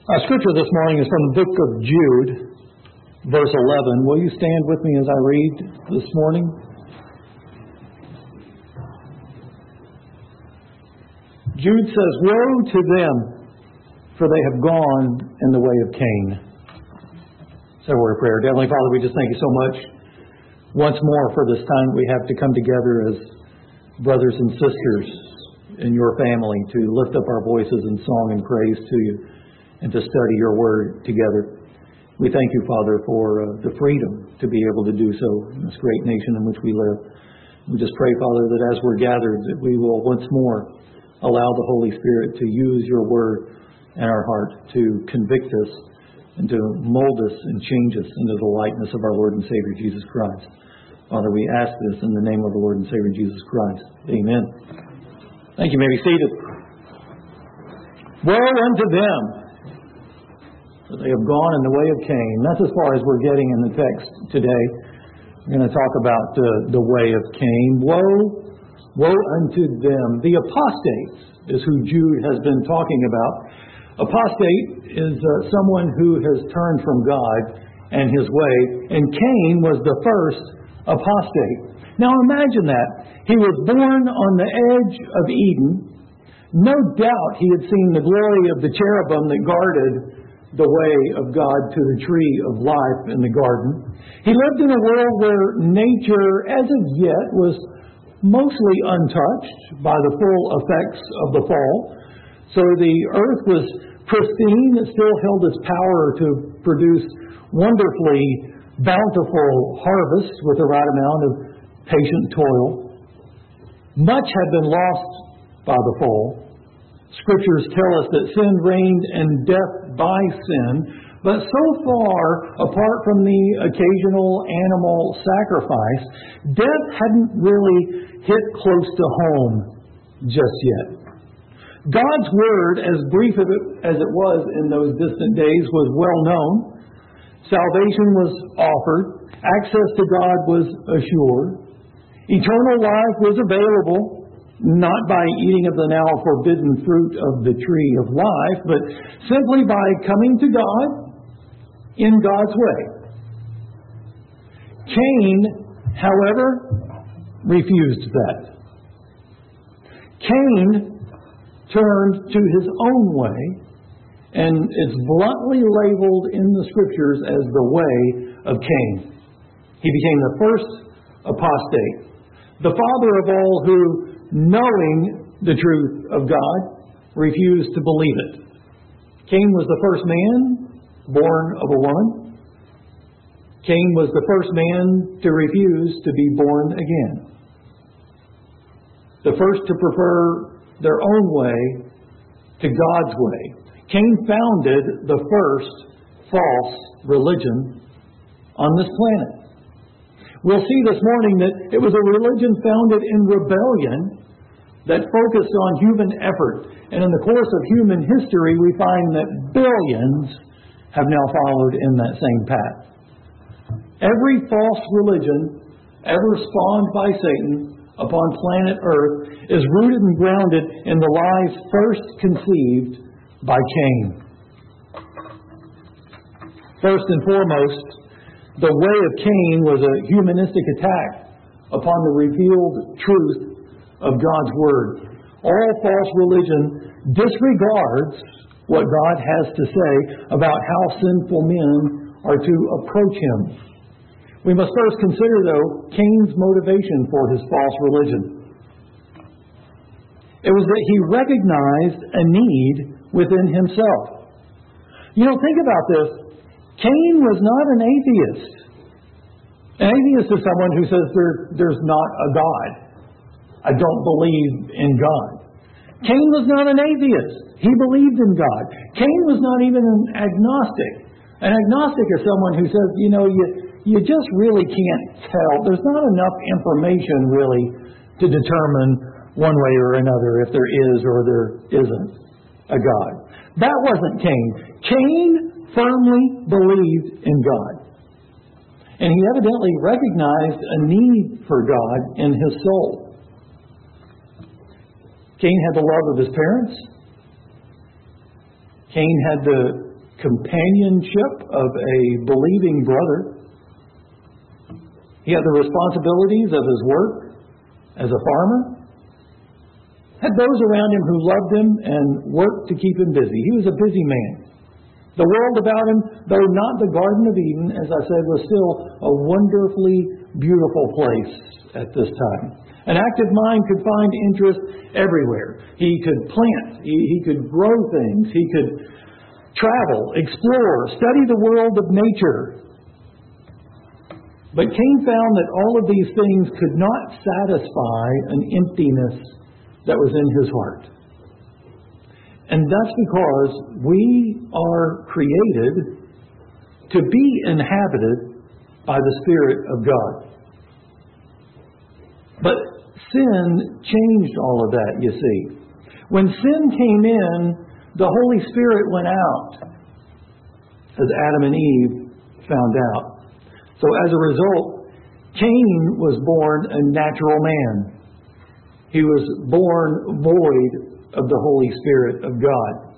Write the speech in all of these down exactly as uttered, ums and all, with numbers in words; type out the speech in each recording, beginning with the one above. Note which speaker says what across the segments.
Speaker 1: Our scripture this morning is from the book of Jude, verse eleven. Will you stand with me as I read this morning? Jude says, "Woe to them, for they have gone in the way of Cain." Say a word of prayer. Heavenly Father, we just thank you so much once more for this time we have to come together as brothers and sisters in your family to lift up our voices in song and praise to you and to study your word together. We thank you, Father, for uh, the freedom to be able to do so in this great nation in which we live. We just pray, Father, that as we're gathered, that we will once more allow the Holy Spirit to use your word in our heart to convict us and to mold us and change us into the likeness of our Lord and Savior, Jesus Christ. Father, we ask this in the name of the Lord and Savior, Jesus Christ. Amen. Thank you. You may be seated. Woe unto them, for they have gone in the way of Cain. That's as far as we're getting in the text today. We're going to talk about uh, the way of Cain. Woe, woe unto them. The apostates is who Jude has been talking about. Apostate is uh, someone who has turned from God and His way. And Cain was the first apostate. Now imagine that. He was born on the edge of Eden. No doubt he had seen the glory of the cherubim that guarded the way of God to the tree of life in the garden. He lived in a world where nature, as of yet, was mostly untouched by the full effects of the fall. So the earth was pristine. It still held its power to produce wonderfully bountiful harvests with the right amount of patient toil. Much had been lost by the fall. Scriptures tell us that sin reigned and death by sin, but so far, apart from the occasional animal sacrifice, death hadn't really hit close to home just yet. God's Word, as brief as it was in those distant days, was well known. Salvation was offered. Access to God was assured. Eternal life was available, not by eating of the now forbidden fruit of the tree of life, but simply by coming to God in God's way. Cain, however, refused that. Cain turned to his own way, and it's bluntly labeled in the Scriptures as the way of Cain. He became the first apostate, the father of all who, knowing the truth of God, refused to believe it. Cain was the first man born of a woman. Cain was the first man to refuse to be born again. The first to prefer their own way to God's way. Cain founded the first false religion on this planet. We'll see this morning that it was a religion founded in rebellion that focused on human effort. And in the course of human history, we find that billions have now followed in that same path. Every false religion ever spawned by Satan upon planet Earth is rooted and grounded in the lies first conceived by Cain. First and foremost, the way of Cain was a humanistic attack upon the revealed truth of God's Word. All false religion disregards what God has to say about how sinful men are to approach Him. We must first consider, though, Cain's motivation for his false religion. It was that he recognized a need within himself. You know, think about this. Cain was not an atheist. An atheist is someone who says there, there's not a God. I don't believe in God. Cain was not an atheist. He believed in God. Cain was not even an agnostic. An agnostic is someone who says, you know, you, you just really can't tell. There's not enough information really to determine one way or another if there is or there isn't a God. That wasn't Cain. Cain firmly believed in God. And he evidently recognized a need for God in his soul. Cain had the love of his parents. Cain had the companionship of a believing brother. He had the responsibilities of his work as a farmer. Had those around him who loved him and worked to keep him busy. He was a busy man. The world about him, though not the Garden of Eden, as I said, was still a wonderfully beautiful place at this time. An active mind could find interest everywhere. He could plant. He, he could grow things. He could travel, explore, study the world of nature. But Cain found that all of these things could not satisfy an emptiness that was in his heart. And that's because we are created to be inhabited by the Spirit of God. But sin changed all of that, you see. When sin came in, the Holy Spirit went out, as Adam and Eve found out. So as a result, Cain was born a natural man. He was born void of the Holy Spirit of God.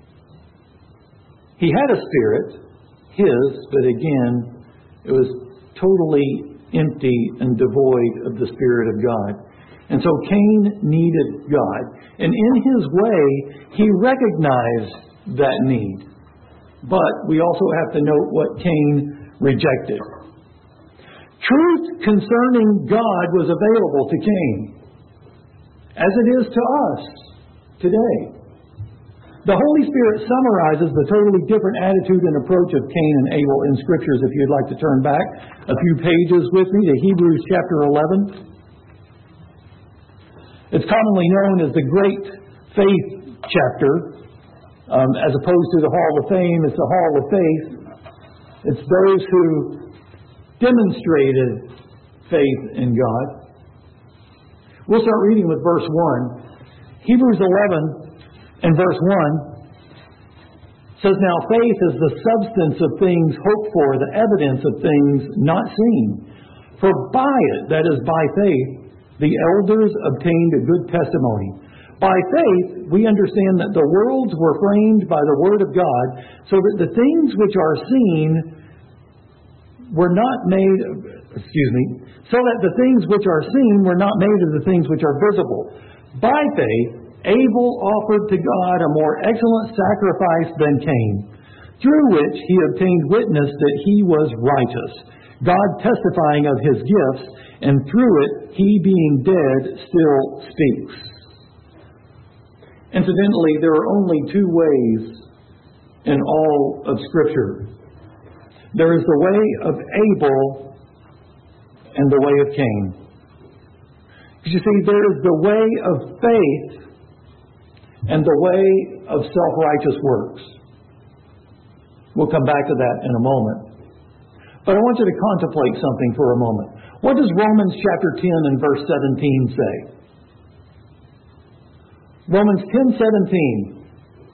Speaker 1: He had a spirit, his, but again, it was totally empty and devoid of the Spirit of God. And so Cain needed God. And in his way, he recognized that need. But we also have to note what Cain rejected. Truth concerning God was available to Cain, as it is to us today. The Holy Spirit summarizes the totally different attitude and approach of Cain and Abel in Scriptures. If you'd like to turn back a few pages with me to Hebrews chapter eleven. It's commonly known as the Great Faith chapter. Um, as opposed to the Hall of Fame, it's the Hall of Faith. It's those who demonstrated faith in God. We'll start reading with verse one. Hebrews eleven and verse one says, "Now faith is the substance of things hoped for, the evidence of things not seen. For by it, that is by faith, the elders obtained a good testimony. By faith, we understand that the worlds were framed by the Word of God, so that the things which are seen were not made, excuse me, so that the things which are seen were not made of the things which are visible. By faith, Abel offered to God a more excellent sacrifice than Cain, through which he obtained witness that he was righteous, God testifying of his gifts, and through it, he being dead still speaks." Incidentally, there are only two ways in all of Scripture. There is the way of Abel and the way of Cain. You see, there is the way of faith and the way of self-righteous works. We'll come back to that in a moment. But I want you to contemplate something for a moment. What does Romans chapter ten and verse seventeen say? Romans ten seventeen.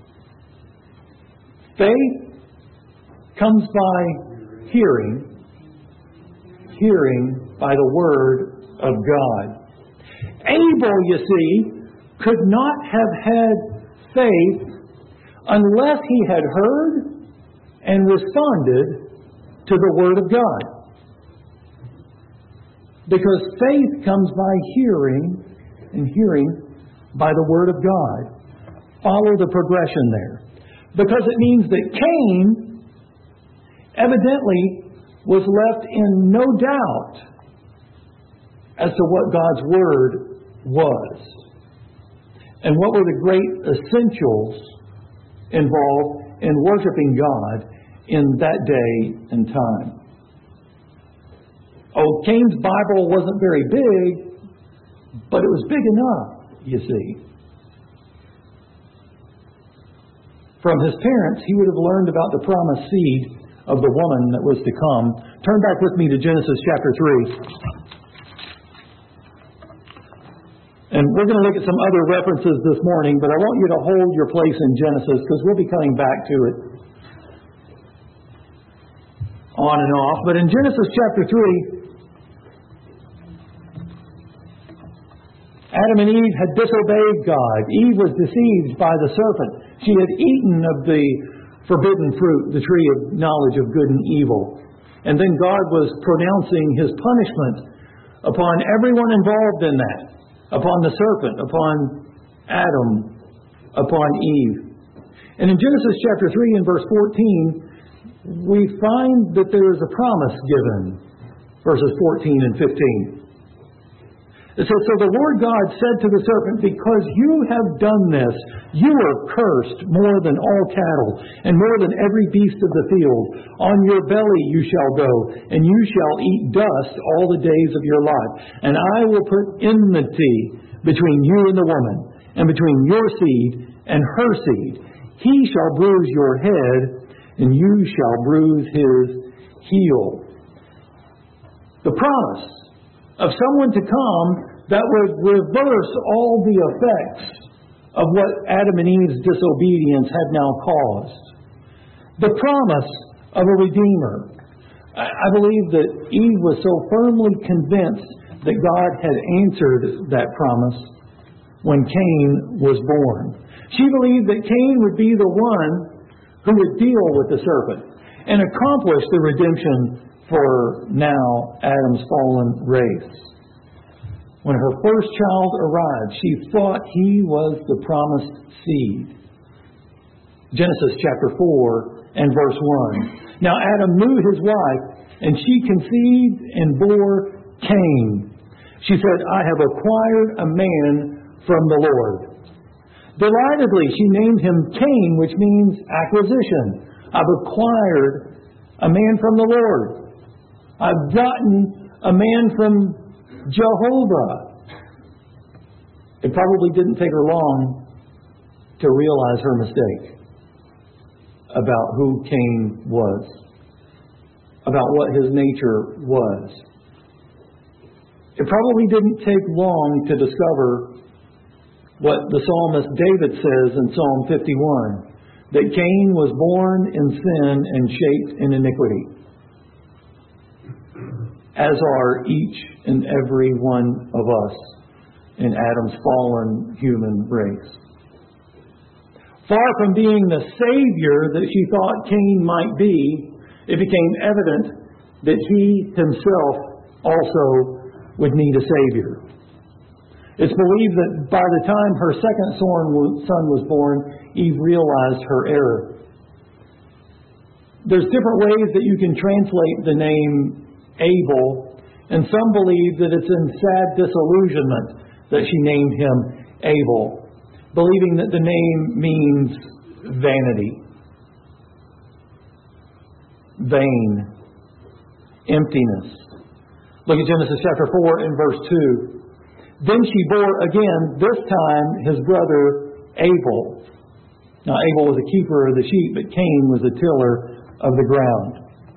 Speaker 1: Faith comes by hearing, hearing by the Word of God. Abel, you see, could not have had faith unless he had heard and responded to the Word of God. Because faith comes by hearing, and hearing by the Word of God. Follow the progression there. Because it means that Cain evidently was left in no doubt as to what God's Word was. And what were the great essentials involved in worshiping God in that day and time. Oh, Cain's Bible wasn't very big, but it was big enough, you see. From his parents, he would have learned about the promised seed of the woman that was to come. Turn back with me to Genesis chapter three. And we're going to look at some other references this morning, but I want you to hold your place in Genesis because we'll be coming back to it on and off. But in Genesis chapter three, Adam and Eve had disobeyed God. Eve was deceived by the serpent. She had eaten of the forbidden fruit, the tree of knowledge of good and evil. And then God was pronouncing His punishment upon everyone involved in that, upon the serpent, upon Adam, upon Eve. And in Genesis chapter three and verse fourteen, we find that there is a promise given, verses fourteen and fifteen. It says, "So the Lord God said to the serpent, because you have done this, you are cursed more than all cattle, and more than every beast of the field. On your belly you shall go, and you shall eat dust all the days of your life. And I will put enmity between you and the woman, and between your seed and her seed. He shall bruise your head, and you shall bruise his heel." The promise of someone to come that would reverse all the effects of what Adam and Eve's disobedience had now caused. The promise of a Redeemer. I believe that Eve was so firmly convinced that God had answered that promise when Cain was born. She believed that Cain would be the one who would deal with the serpent and accomplish the redemption for now Adam's fallen race. When her first child arrived, she thought he was the promised seed. Genesis chapter four and verse one. "Now Adam knew his wife, and she conceived and bore Cain. She said, 'I have acquired a man from the Lord.' Delightedly, she named him Cain, which means acquisition. I've acquired a man from the Lord. I've gotten a man from Jehovah." It probably didn't take her long to realize her mistake about who Cain was, about what his nature was. It probably didn't take long to discover what the psalmist David says in Psalm fifty-one, that Cain was born in sin and shaped in iniquity, as are each and every one of us in Adam's fallen human race. Far from being the Savior that she thought Cain might be, it became evident that he himself also would need a Savior. It's believed that by the time her second son was born, Eve realized her error. There's different ways that you can translate the name Abel, and some believe that it's in sad disillusionment that she named him Abel, believing that the name means vanity, vain, emptiness. Look at Genesis chapter four and verse two. "Then she bore again, this time his brother Abel." Now Abel was a keeper of the sheep, but Cain was a tiller of the ground.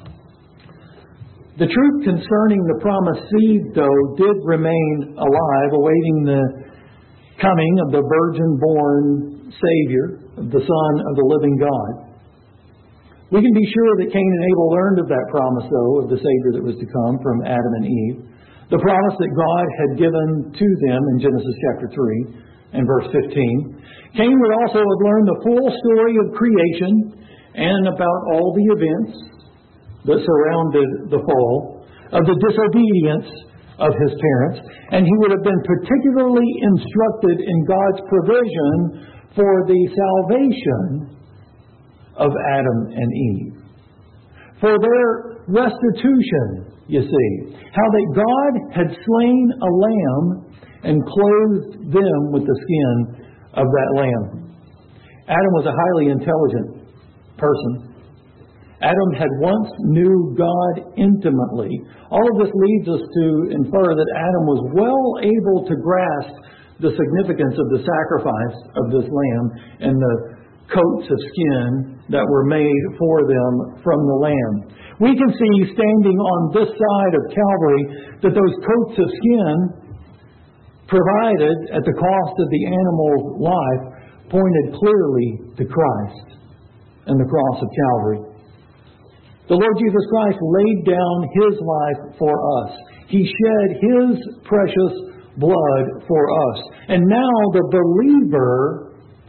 Speaker 1: The truth concerning the promised seed, though, did remain alive, awaiting the coming of the virgin-born Savior, the Son of the living God. We can be sure that Cain and Abel learned of that promise, though, of the Savior that was to come from Adam and Eve. The promise that God had given to them in Genesis chapter three and verse fifteen. Cain would also have learned the full story of creation and about all the events that surrounded the fall, of the disobedience of his parents, and he would have been particularly instructed in God's provision for the salvation of Adam and Eve. For their restitution, you see, how that God had slain a lamb and clothed them with the skin of that lamb. Adam was a highly intelligent person. Adam had once knew God intimately. All of this leads us to infer that Adam was well able to grasp the significance of the sacrifice of this lamb and the coats of skin that were made for them from the lamb. We can see standing on this side of Calvary that those coats of skin provided at the cost of the animal's life pointed clearly to Christ and the cross of Calvary. The Lord Jesus Christ laid down His life for us. He shed His precious blood for us. And now the believer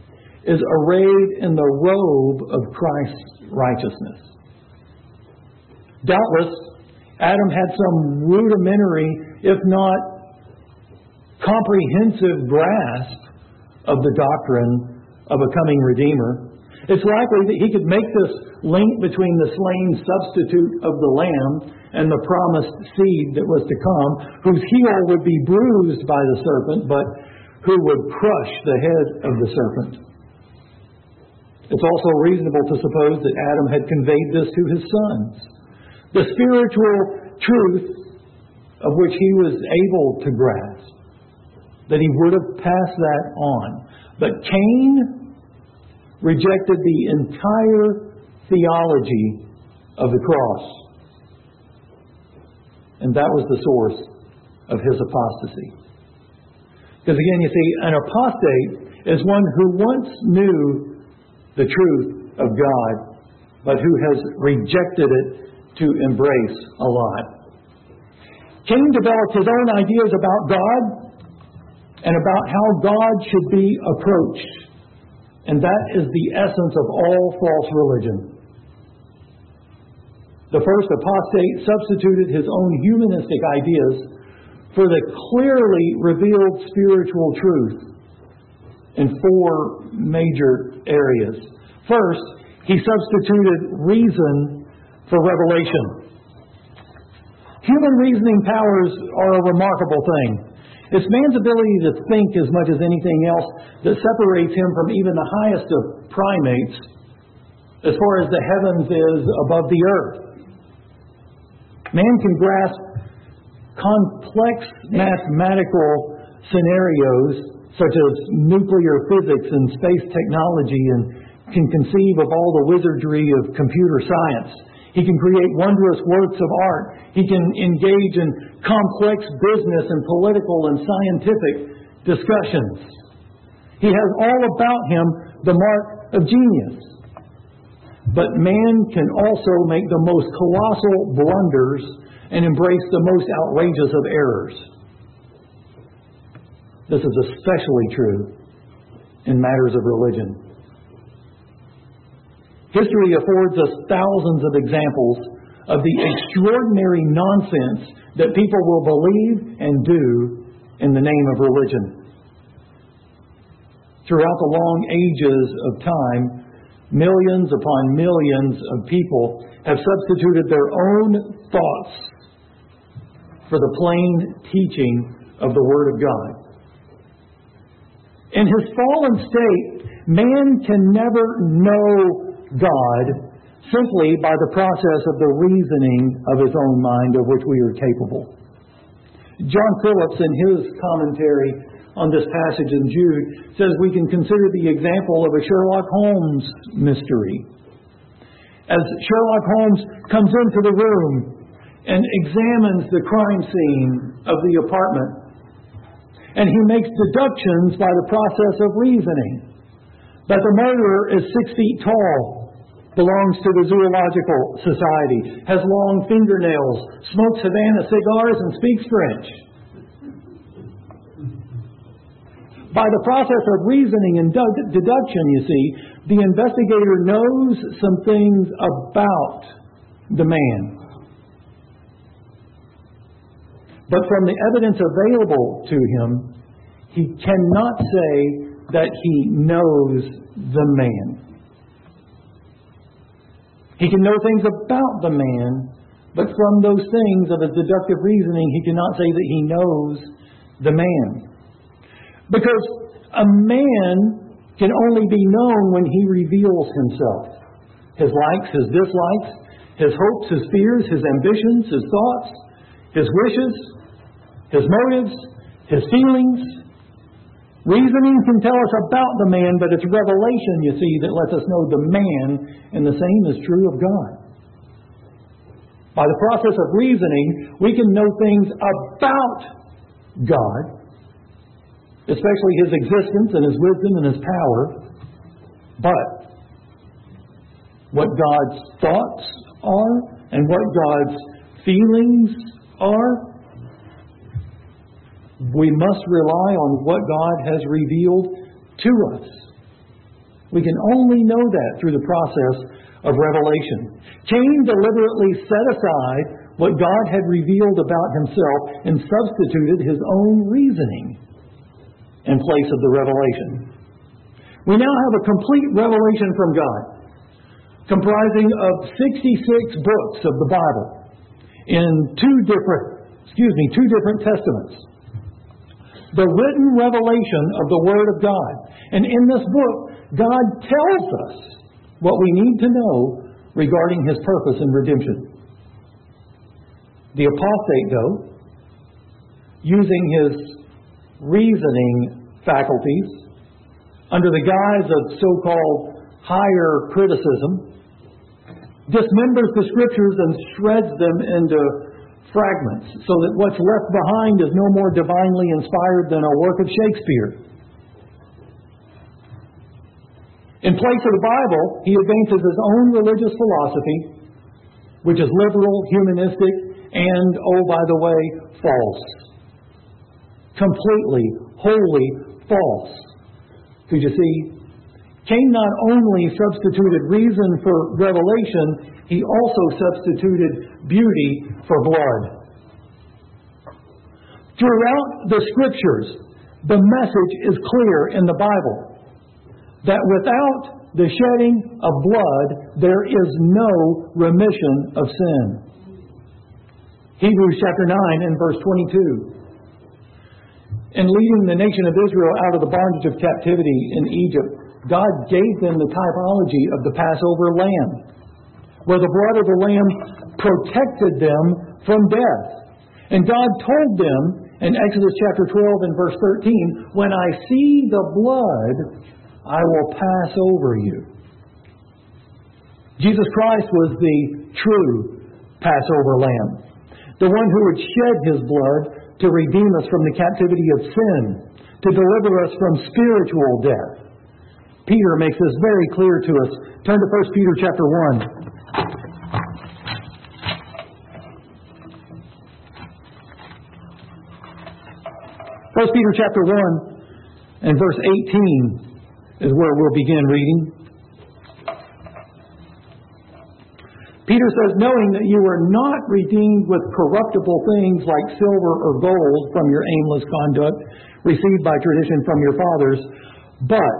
Speaker 1: is arrayed in the robe of Christ's righteousness. Doubtless, Adam had some rudimentary, if not comprehensive grasp of the doctrine of a coming Redeemer. It's likely that he could make this link between the slain substitute of the Lamb and the promised seed that was to come, whose heel would be bruised by the serpent, but who would crush the head of the serpent. It's also reasonable to suppose that Adam had conveyed this to his sons. The spiritual truth of which he was able to grasp, that he would have passed that on. But Cain rejected the entire theology of the cross. And that was the source of his apostasy. Because again, you see, an apostate is one who once knew the truth of God, but who has rejected it to embrace a lie. Cain developed his own ideas about God and about how God should be approached. And that is the essence of all false religion. The first apostate substituted his own humanistic ideas for the clearly revealed spiritual truth in four major areas. First, he substituted reason for revelation. Human reasoning powers are a remarkable thing. It's man's ability to think as much as anything else that separates him from even the highest of primates as far as the heavens is above the earth. Man can grasp complex mathematical scenarios such as nuclear physics and space technology, and can conceive of all the wizardry of computer science. He can create wondrous works of art. He can engage in complex business and political and scientific discussions. He has all about him the mark of genius. But man can also make the most colossal blunders and embrace the most outrageous of errors. This is especially true in matters of religion. History affords us thousands of examples of the extraordinary nonsense that people will believe and do in the name of religion. Throughout the long ages of time, millions upon millions of people have substituted their own thoughts for the plain teaching of the Word of God. In his fallen state, man can never know God simply by the process of the reasoning of his own mind, of which we are capable. John Phillips, in his commentary on this passage in Jude, says we can consider the example of a Sherlock Holmes mystery. As Sherlock Holmes comes into the room and examines the crime scene of the apartment, and he makes deductions by the process of reasoning that the murderer is six feet tall, belongs to the Zoological Society, has long fingernails, smokes Havana cigars, and speaks French. By the process of reasoning and deduction, you see, the investigator knows some things about the man. But from the evidence available to him, he cannot say that he knows the man. He can know things about the man, but from those things of his deductive reasoning, he cannot say that he knows the man. Because a man can only be known when he reveals himself. His likes, his dislikes, his hopes, his fears, his ambitions, his thoughts, his wishes, his motives, his feelings. Reasoning can tell us about the man, but it's revelation, you see, that lets us know the man, and the same is true of God. By the process of reasoning, we can know things about God, especially His existence and His wisdom and His power. But what God's thoughts are and what God's feelings are, we must rely on what God has revealed to us. We can only know that through the process of revelation. Cain deliberately set aside what God had revealed about himself and substituted his own reasoning in place of the revelation. We now have a complete revelation from God, comprising of sixty-six books of the Bible in two different, excuse me, two different testaments. The written revelation of the Word of God. And in this book, God tells us what we need to know regarding His purpose in redemption. The apostate, though, using his reasoning faculties under the guise of so-called higher criticism, dismembers the Scriptures and shreds them into fragments so that what's left behind is no more divinely inspired than a work of Shakespeare. In place of the Bible, he advances his own religious philosophy, which is liberal, humanistic, and, oh, by the way, false. Completely, wholly false. Could you see? Cain not only substituted reason for revelation, he also substituted beauty for blood. Throughout the Scriptures, the message is clear in the Bible that without the shedding of blood, there is no remission of sin. Hebrews chapter nine and verse twenty-two. In leading the nation of Israel out of the bondage of captivity in Egypt, God gave them the typology of the Passover lamb, where the blood of the lamb protected them from death. And God told them in Exodus chapter twelve and verse thirteen, when I see the blood, I will pass over you. Jesus Christ was the true Passover lamb, the one who would shed His blood to redeem us from the captivity of sin, to deliver us from spiritual death. Peter makes this very clear to us. Turn to First Peter chapter one. First Peter chapter one and verse eighteen is where we'll begin reading. Peter says, knowing that you were not redeemed with corruptible things like silver or gold from your aimless conduct received by tradition from your fathers, but,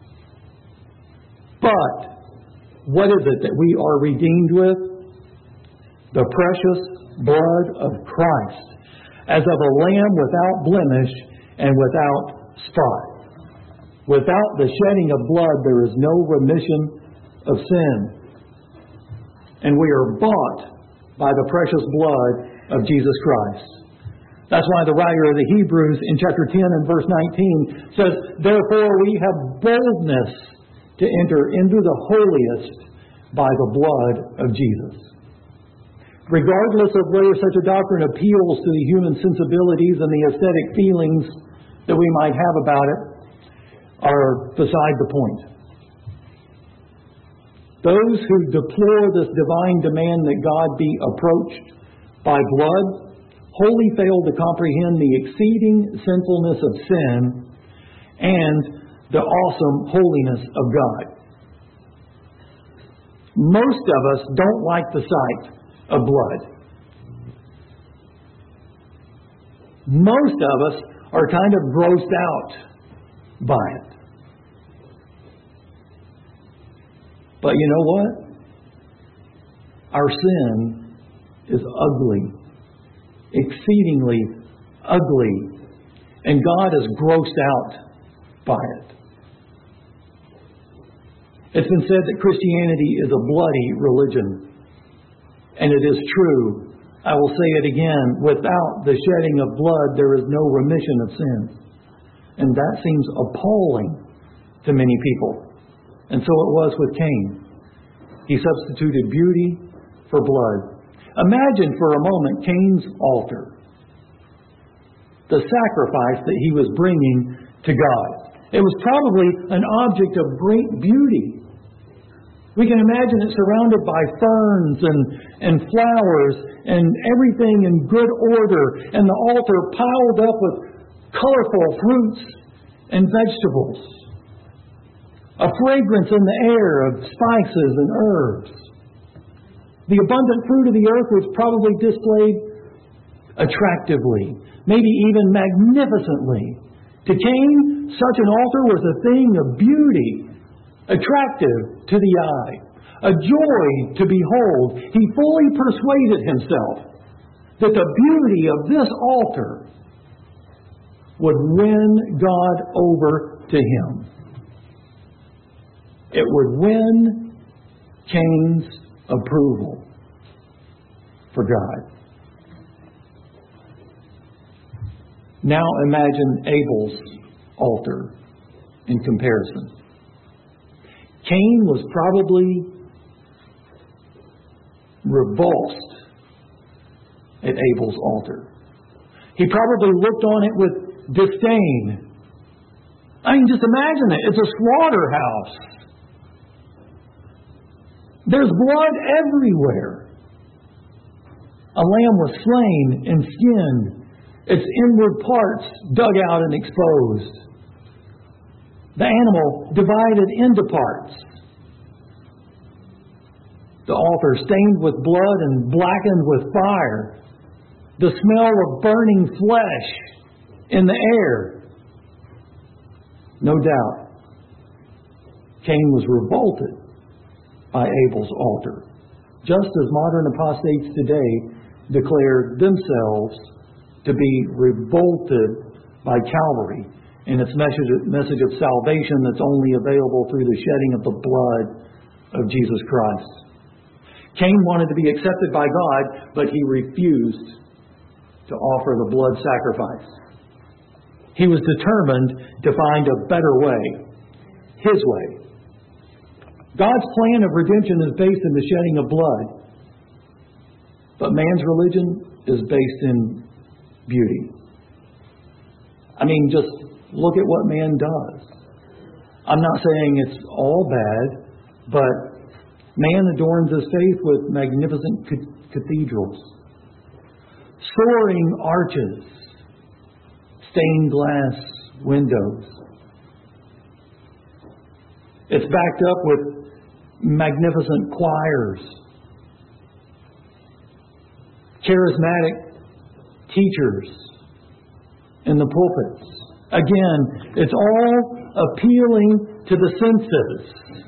Speaker 1: but, what is it that we are redeemed with? The precious blood of Christ, as of a lamb without blemish and without spot. Without the shedding of blood, there is no remission of sin. And we are bought by the precious blood of Jesus Christ. That's why the writer of the Hebrews in chapter ten and verse nineteen says, therefore we have boldness to enter into the holiest by the blood of Jesus. Regardless of whether such a doctrine appeals to the human sensibilities and the aesthetic feelings that we might have about it, are beside the point. Those who deplore this divine demand that God be approached by blood wholly fail to comprehend the exceeding sinfulness of sin and the awesome holiness of God. Most of us don't like the sight of blood. Most of us are kind of grossed out by it. But you know what? Our sin is ugly, exceedingly ugly, and God is grossed out by it. It's been said that Christianity is a bloody religion, and it is true. I will say it again, without the shedding of blood, there is no remission of sin. And that seems appalling to many people. And so it was with Cain. He substituted beauty for blood. Imagine for a moment Cain's altar. The sacrifice that he was bringing to God. It was probably an object of great beauty. We can imagine it surrounded by ferns and, and flowers and everything in good order, and the altar piled up with colorful fruits and vegetables. a fragrance in the air of spices and herbs. The abundant fruit of the earth was probably displayed attractively, maybe even magnificently. To Cain, such an altar was a thing of beauty, attractive to the eye, a joy to behold. He fully persuaded himself that the beauty of this altar would win God over to him. It would win Cain's approval for God. Now imagine Abel's altar in comparison. Cain was probably repulsed at Abel's altar. He probably looked on it with disdain. I mean, just imagine it. It's a slaughterhouse. There's blood everywhere. A lamb was slain and skinned, its inward parts dug out and exposed. The animal divided into parts. The altar stained with blood and blackened with fire. The smell of burning flesh in the air. No doubt, Cain was revolted by Abel's altar, just as modern apostates today declare themselves to be revolted by Calvary and its message, message of salvation that's only available through the shedding of the blood of Jesus Christ. Cain wanted to be accepted by God, but he refused to offer the blood sacrifice. He was determined to find a better way, his way. God's plan of redemption is based in the shedding of blood, but man's religion is based in beauty. I mean, just look at what man does. I'm not saying it's all bad, but man adorns his faith with magnificent cathedrals, soaring arches, stained glass windows. It's backed up with magnificent choirs, charismatic teachers in the pulpits. Again, it's all appealing to the senses.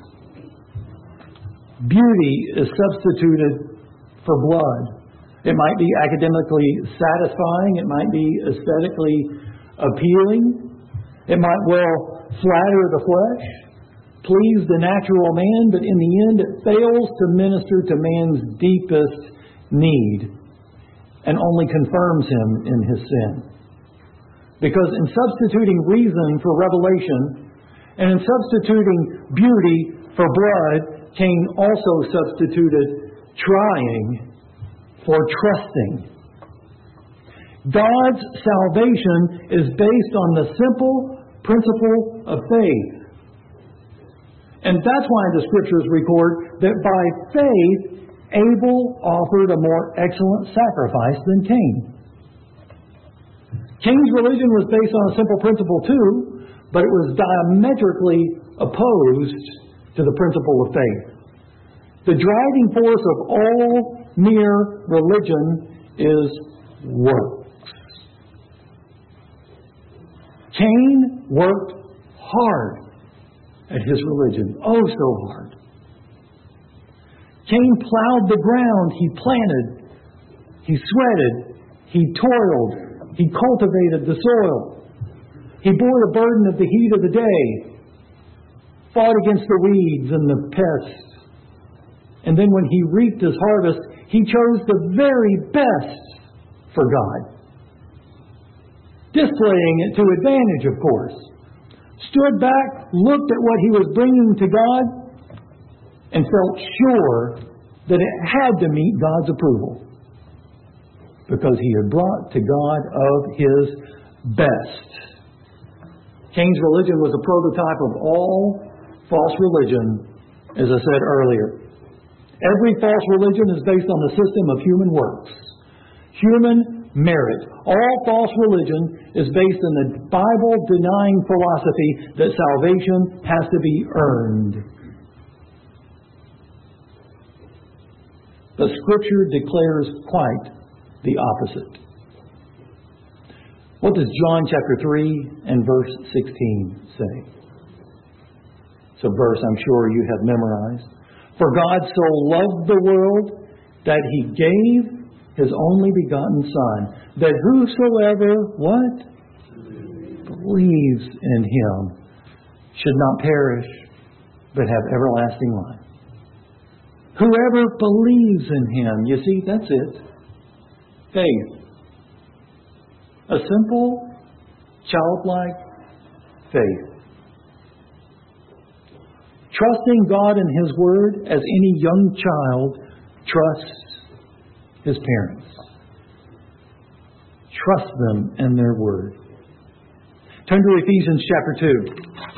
Speaker 1: Beauty is substituted for blood. It might be academically satisfying. It might be aesthetically appealing. It might well flatter the flesh, please the natural man, but in the end it fails to minister to man's deepest need and only confirms him in his sin. Because in substituting reason for revelation and in substituting beauty for blood, Cain also substituted trying for trusting. God's salvation is based on the simple principle of faith. And that's why the Scriptures record that by faith, Abel offered a more excellent sacrifice than Cain. Cain's religion was based on a simple principle too, but it was diametrically opposed to the principle of faith. The driving force of all mere religion is works. Cain worked hard at his religion, oh so hard. Cain plowed the ground, he planted, he sweated, he toiled, he cultivated the soil. He bore the burden of the heat of the day, fought against the weeds and the pests. And then when he reaped his harvest, he chose the very best for God. Displaying it to advantage, of course. Stood back, looked at what he was bringing to God, and felt sure that it had to meet God's approval. Because he had brought to God of his best. Cain's religion was a prototype of all false religion, as I said earlier. Every false religion is based on the system of human works. Human merit. All false religion is based on the Bible-denying philosophy that salvation has to be earned. The Scripture declares quite the opposite. What does John chapter three and verse sixteen say? It's a verse I'm sure you have memorized. For God so loved the world that He gave His only begotten Son, that whosoever, what? Believes in Him should not perish, but have everlasting life. Whoever believes in Him, you see, that's it. Faith. A simple, childlike faith. Trusting God and His Word as any young child trusts his parents. Trust them and their Word. Turn to Ephesians chapter two.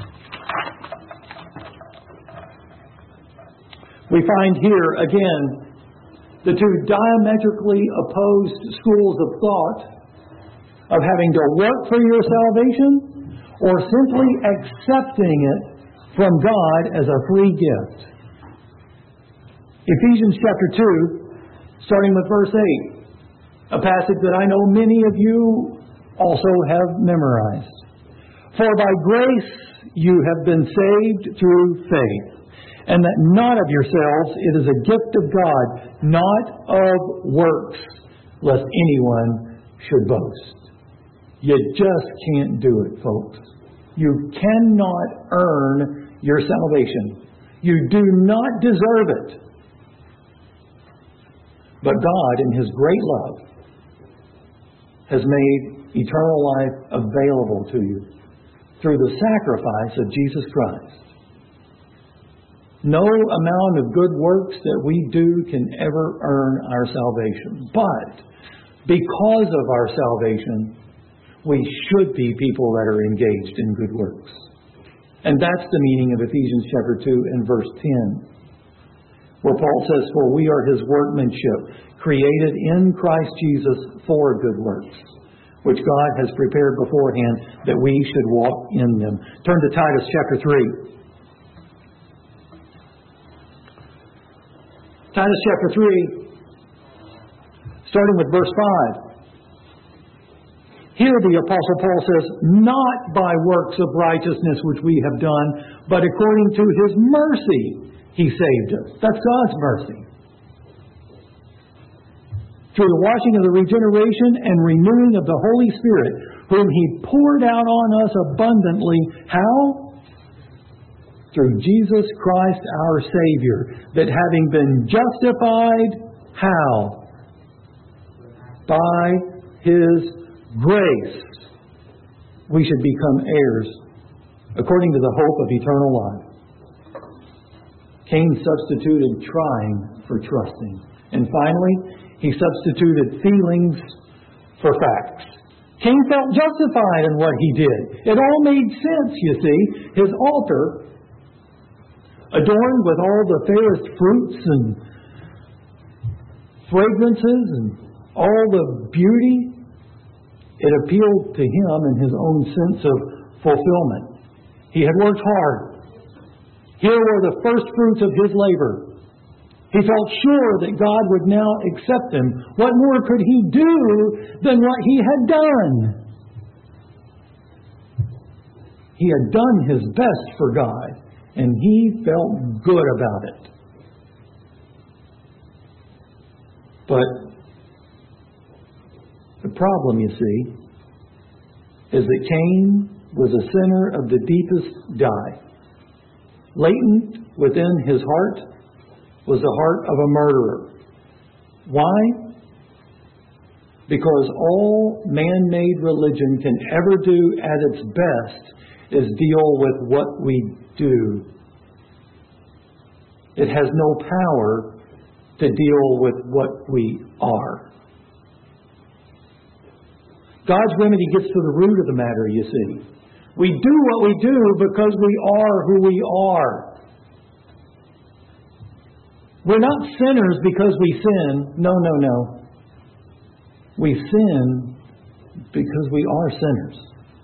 Speaker 1: We find here, again, the two diametrically opposed schools of thought of having to work for your salvation or simply accepting it from God as a free gift. Ephesians chapter two, starting with verse eight, a passage that I know many of you also have memorized. For by grace you have been saved through faith, and that not of yourselves, it is a gift of God, not of works, lest anyone should boast. You just can't do it, folks. You cannot earn your salvation. You do not deserve it. But God, in His great love, has made eternal life available to you through the sacrifice of Jesus Christ. No amount of good works that we do can ever earn our salvation. But because of our salvation, we should be people that are engaged in good works. And that's the meaning of Ephesians chapter two and verse ten. Where Paul says, for we are His workmanship, created in Christ Jesus for good works, which God has prepared beforehand that we should walk in them. Turn to Titus chapter three. Titus chapter three, starting with verse five. Here the Apostle Paul says, not by works of righteousness which we have done, but according to His mercy He saved us. That's God's mercy. Through the washing of the regeneration and renewing of the Holy Spirit, whom He poured out on us abundantly. How? Through Jesus Christ our Savior, that having been justified, how? By His grace, we should become heirs, according to the hope of eternal life. Cain substituted trying for trusting. And finally, he substituted feelings for facts. Cain felt justified in what he did. It all made sense, you see. His altar, adorned with all the fairest fruits and fragrances and all the beauty, it appealed to him in his own sense of fulfillment. He had worked hard. Here were the first fruits of his labor. He felt sure that God would now accept him. What more could he do than what he had done? He had done his best for God, and he felt good about it. But the problem, you see, is that Cain was a sinner of the deepest dye. Latent within his heart was the heart of a murderer. Why? Because all man-made religion can ever do at its best is deal with what we do. It has no power to deal with what we are. God's remedy gets to the root of the matter, you see. We do what we do because we are who we are. We're not sinners because we sin. No, no, no. We sin because we are sinners.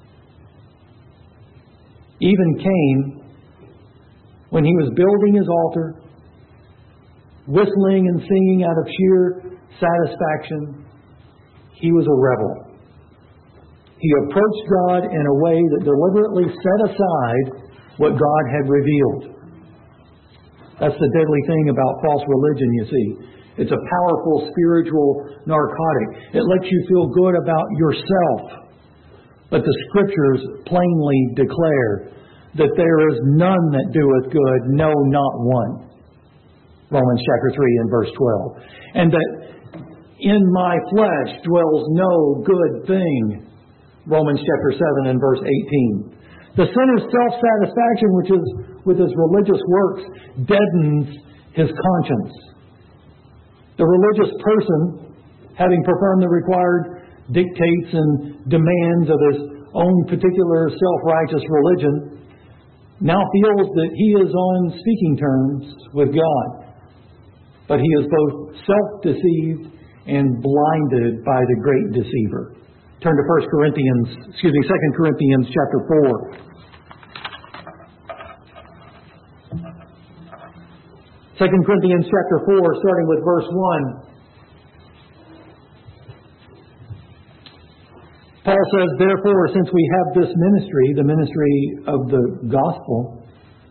Speaker 1: Even Cain, when he was building his altar, whistling and singing out of sheer satisfaction, he was a rebel. He approached God in a way that deliberately set aside what God had revealed. That's the deadly thing about false religion, you see. It's a powerful spiritual narcotic. It lets you feel good about yourself. But the Scriptures plainly declare that there is none that doeth good, no, not one. Romans chapter three and verse twelve. And that in my flesh dwells no good thing. Romans chapter seven and verse eighteen. The sinner's self-satisfaction, which is with his religious works, deadens his conscience. The religious person, having performed the required dictates and demands of his own particular self-righteous religion, now feels that he is on speaking terms with God. But he is both self-deceived and blinded by the great deceiver. Turn to First Corinthians, excuse me, Second Corinthians chapter four. Second Corinthians chapter four, starting with verse one. Paul says, therefore, since we have this ministry, the ministry of the gospel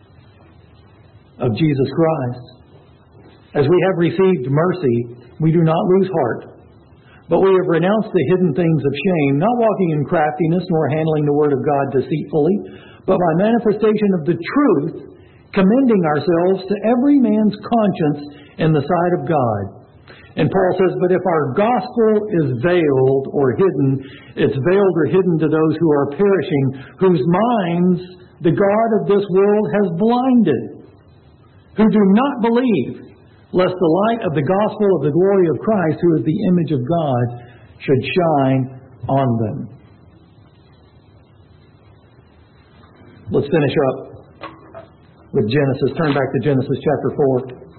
Speaker 1: of Jesus Christ, as we have received mercy, we do not lose heart. But we have renounced the hidden things of shame, not walking in craftiness, nor handling the word of God deceitfully, but by manifestation of the truth, commending ourselves to every man's conscience in the sight of God. And Paul says, but if our gospel is veiled or hidden, it's veiled or hidden to those who are perishing, whose minds the God of this world has blinded, who do not believe, lest the light of the gospel of the glory of Christ, who is the image of God, should shine on them. Let's finish up with Genesis. Turn back to Genesis chapter four.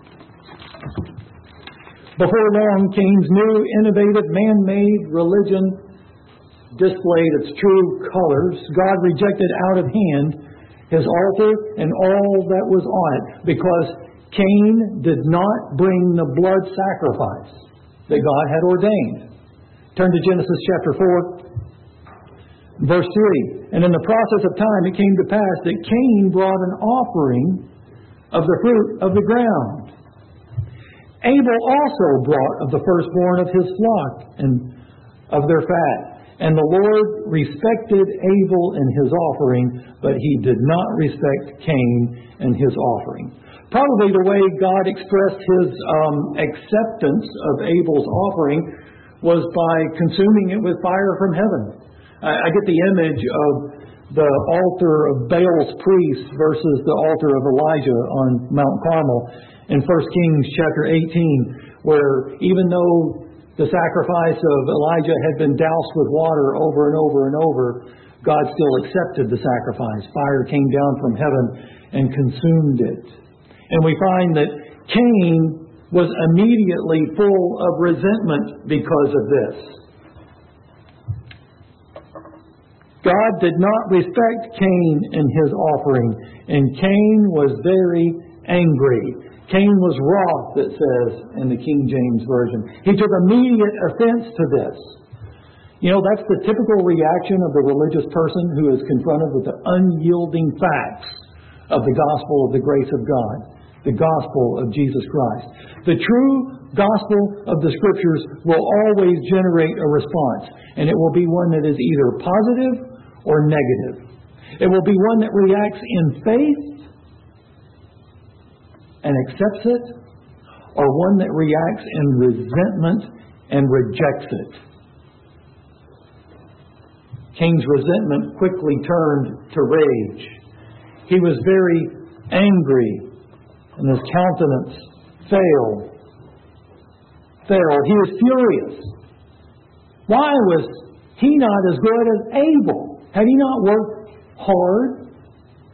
Speaker 1: Before long, Cain's new, innovative, man-made religion displayed its true colors. God rejected out of hand his altar and all that was on it, because Cain did not bring the blood sacrifice that God had ordained. Turn to Genesis chapter four, verse three. And in the process of time it came to pass that Cain brought an offering of the fruit of the ground. Abel also brought of the firstborn of his flock and of their fat. And the Lord respected Abel and his offering, but he did not respect Cain and his offering. Probably the way God expressed His um, acceptance of Abel's offering was by consuming it with fire from heaven. I, I get the image of the altar of Baal's priests versus the altar of Elijah on Mount Carmel in First Kings chapter eighteen, where even though the sacrifice of Elijah had been doused with water over and over and over, God still accepted the sacrifice. Fire came down from heaven and consumed it. And we find that Cain was immediately full of resentment because of this. God did not respect Cain and his offering, and Cain was very angry. Cain was wroth, it says in the King James Version. He took immediate offense to this. You know, that's the typical reaction of the religious person who is confronted with the unyielding facts of the gospel of the grace of God, the gospel of Jesus Christ. The true gospel of the Scriptures will always generate a response, and it will be one that is either positive or negative. It will be one that reacts in faith and accepts it, or one that reacts in resentment and rejects it. Cain's resentment quickly turned to rage. He was very angry, and his countenance failed. Failed. He was furious. Why was he not as good as Abel? Had he not worked hard?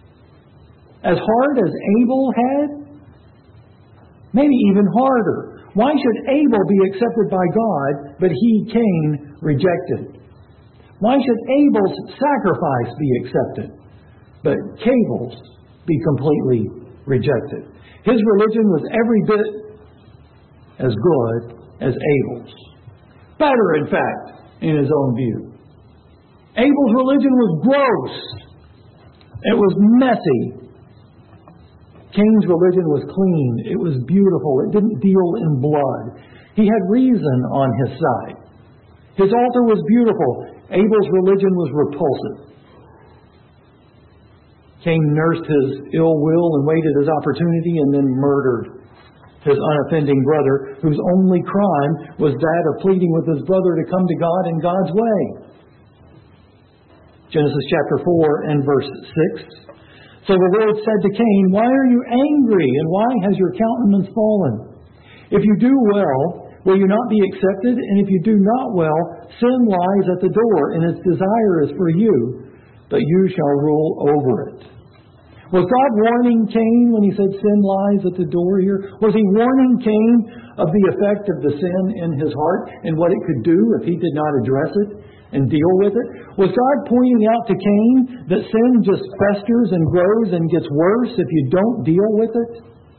Speaker 1: As hard as Abel had? Maybe even harder. Why should Abel be accepted by God, but he, Cain, rejected? Why should Abel's sacrifice be accepted, but Cain's be completely rejected? His religion was every bit as good as Abel's. Better, in fact, in his own view. Abel's religion was gross. It was messy. Cain's religion was clean. It was beautiful. It didn't deal in blood. He had reason on his side. His altar was beautiful. Abel's religion was repulsive. Cain nursed his ill will and waited his opportunity and then murdered his unoffending brother, whose only crime was that of pleading with his brother to come to God in God's way. Genesis chapter four and verse six. So the Lord said to Cain, "Why are you angry, and why has your countenance fallen? If you do well, will you not be accepted? And if you do not well, sin lies at the door, and its desire is for you, but you shall rule over it." Was God warning Cain when he said sin lies at the door here? Was he warning Cain of the effect of the sin in his heart and what it could do if he did not address it and deal with it? Was God pointing out to Cain that sin just festers and grows and gets worse if you don't deal with it?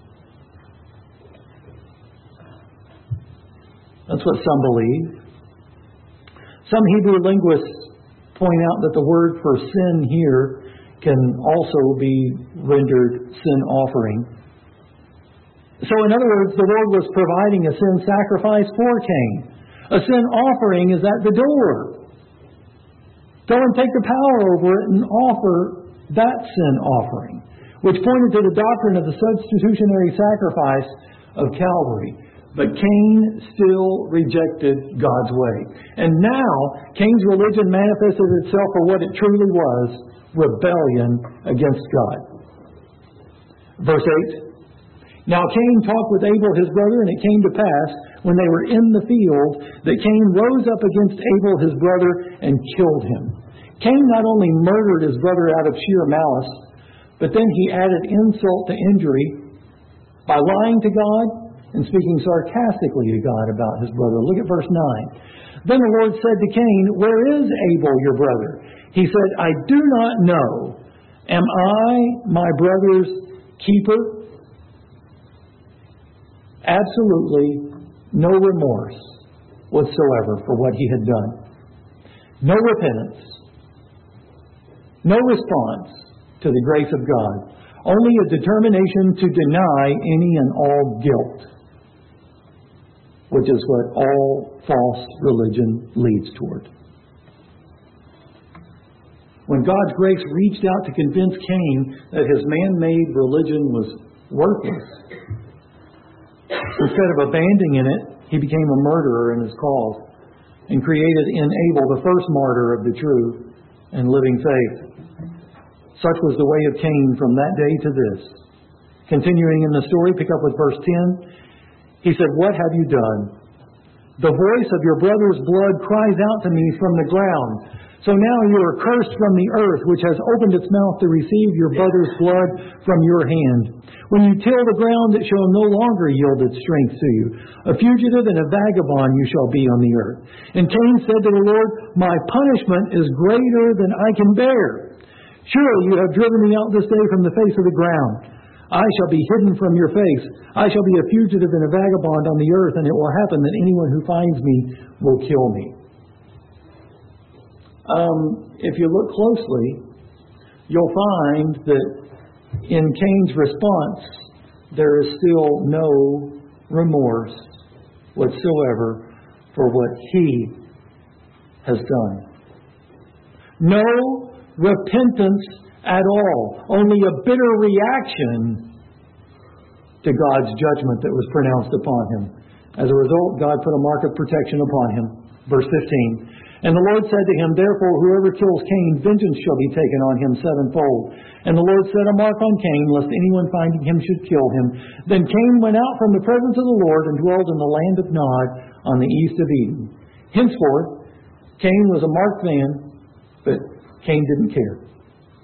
Speaker 1: That's what some believe. Some Hebrew linguists point out that the word for sin here can also be rendered sin offering. So in other words, the Lord was providing a sin sacrifice for Cain. A sin offering is at the door. Go and take the power over it and offer that sin offering, which pointed to the doctrine of the substitutionary sacrifice of Calvary. But Cain still rejected God's way. And now, Cain's religion manifested itself for what it truly was: rebellion against God. Verse eight. Now Cain talked with Abel his brother, and it came to pass, when they were in the field, that Cain rose up against Abel his brother and killed him. Cain not only murdered his brother out of sheer malice, but then he added insult to injury by lying to God and speaking sarcastically to God about his brother. Look at verse nine. Then the Lord said to Cain, "Where is Abel your brother?" He said, "I do not know. Am I my brother's keeper?" Absolutely no remorse whatsoever for what he had done. No repentance. No response to the grace of God. Only a determination to deny any and all guilt, which is what all false religion leads toward. When God's grace reached out to convince Cain that his man-made religion was worthless, instead of abandoning it, he became a murderer in his cause and created in Abel the first martyr of the true and living faith. Such was the way of Cain from that day to this. Continuing in the story, pick up with verse ten. He said, "What have you done? The voice of your brother's blood cries out to me from the ground. So now you are cursed from the earth, which has opened its mouth to receive your brother's blood from your hand. When you till the ground, it shall no longer yield its strength to you. A fugitive and a vagabond you shall be on the earth." And Cain said to the Lord, "My punishment is greater than I can bear. Surely you have driven me out this day from the face of the ground. I shall be hidden from your face. I shall be a fugitive and a vagabond on the earth, and it will happen that anyone who finds me will kill me." Um, if you look closely, you'll find that in Cain's response, there is still no remorse whatsoever for what he has done. No repentance at all. Only a bitter reaction to God's judgment that was pronounced upon him. As a result, God put a mark of protection upon him. Verse fifteen. And the Lord said to him, "Therefore, whoever kills Cain, vengeance shall be taken on him sevenfold." And the Lord set a mark on Cain, lest anyone finding him should kill him. Then Cain went out from the presence of the Lord and dwelt in the land of Nod on the east of Eden. Henceforth, Cain was a marked man, but Cain didn't care.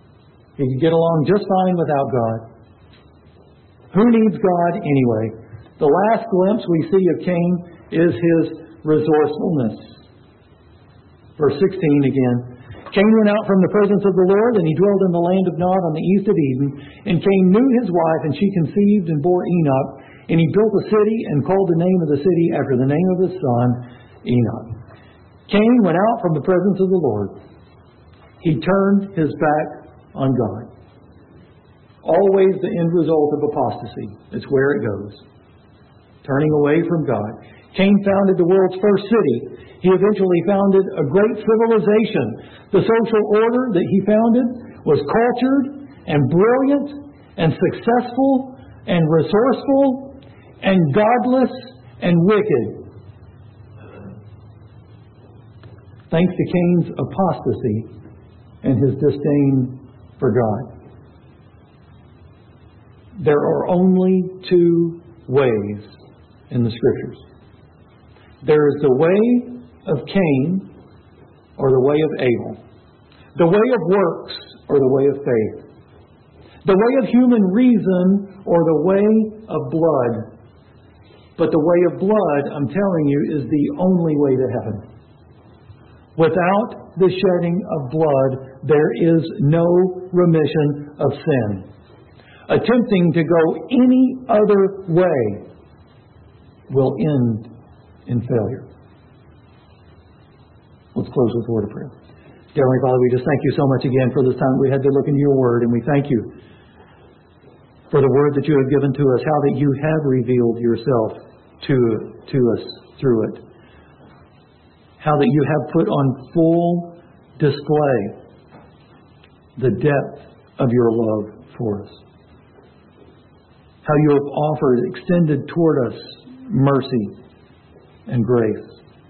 Speaker 1: He could get along just fine without God. Who needs God anyway? The last glimpse we see of Cain is his resourcefulness. Verse sixteen again. Cain went out from the presence of the Lord, and he dwelt in the land of Nod on the east of Eden. And Cain knew his wife, and she conceived and bore Enoch. And he built a city and called the name of the city after the name of his son, Enoch. Cain went out from the presence of the Lord. He turned his back on God. Always the end result of apostasy. It's where it goes. Turning away from God. Cain founded the world's first city. He eventually founded a great civilization. The social order that he founded was cultured and brilliant and successful and resourceful and godless and wicked. Thanks to Cain's apostasy and his disdain for God. There are only two ways in the Scriptures. There is the way of Cain or the way of Abel. The way of works or the way of faith. The way of human reason or the way of blood. But the way of blood, I'm telling you, is the only way to heaven. Without the shedding of blood, there is no remission of sin. Attempting to go any other way will end in failure. Let's close with a word of prayer. Dear Heavenly Father, we just thank you so much again for this time we had to look into your word, and we thank you for the word that you have given to us, how that you have revealed yourself to, to us through it. How that you have put on full display the depth of your love for us. How you have offered, extended toward us mercy and grace.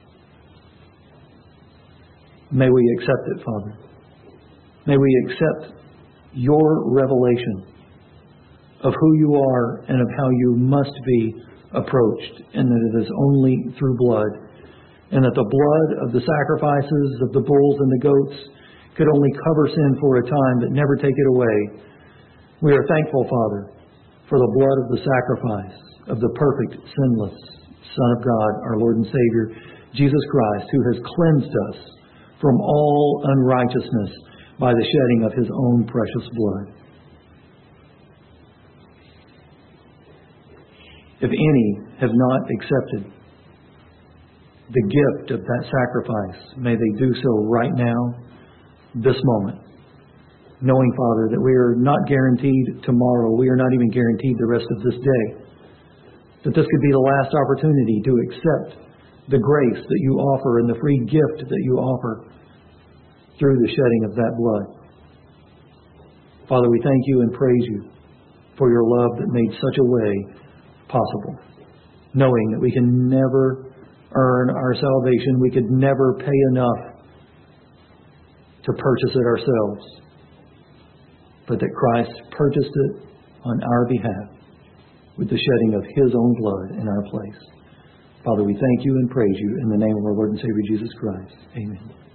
Speaker 1: May we accept it, Father. May we accept your revelation of who you are and of how you must be approached, and that it is only through blood, and that the blood of the sacrifices of the bulls and the goats could only cover sin for a time but never take it away. We are thankful, Father, for the blood of the sacrifice of the perfect, sinless Son of God, our Lord and Savior, Jesus Christ, who has cleansed us from all unrighteousness by the shedding of His own precious blood. If any have not accepted the gift of that sacrifice, may they do so right now, this moment. Knowing, Father, that we are not guaranteed tomorrow. We are not even guaranteed the rest of this day. That this could be the last opportunity to accept the grace that you offer and the free gift that you offer through the shedding of that blood. Father, we thank you and praise you for your love that made such a way possible. Knowing that we can never earn our salvation. We could never pay enough to purchase it ourselves. But that Christ purchased it on our behalf with the shedding of His own blood in our place. Father, we thank you and praise you in the name of our Lord and Savior Jesus Christ. Amen.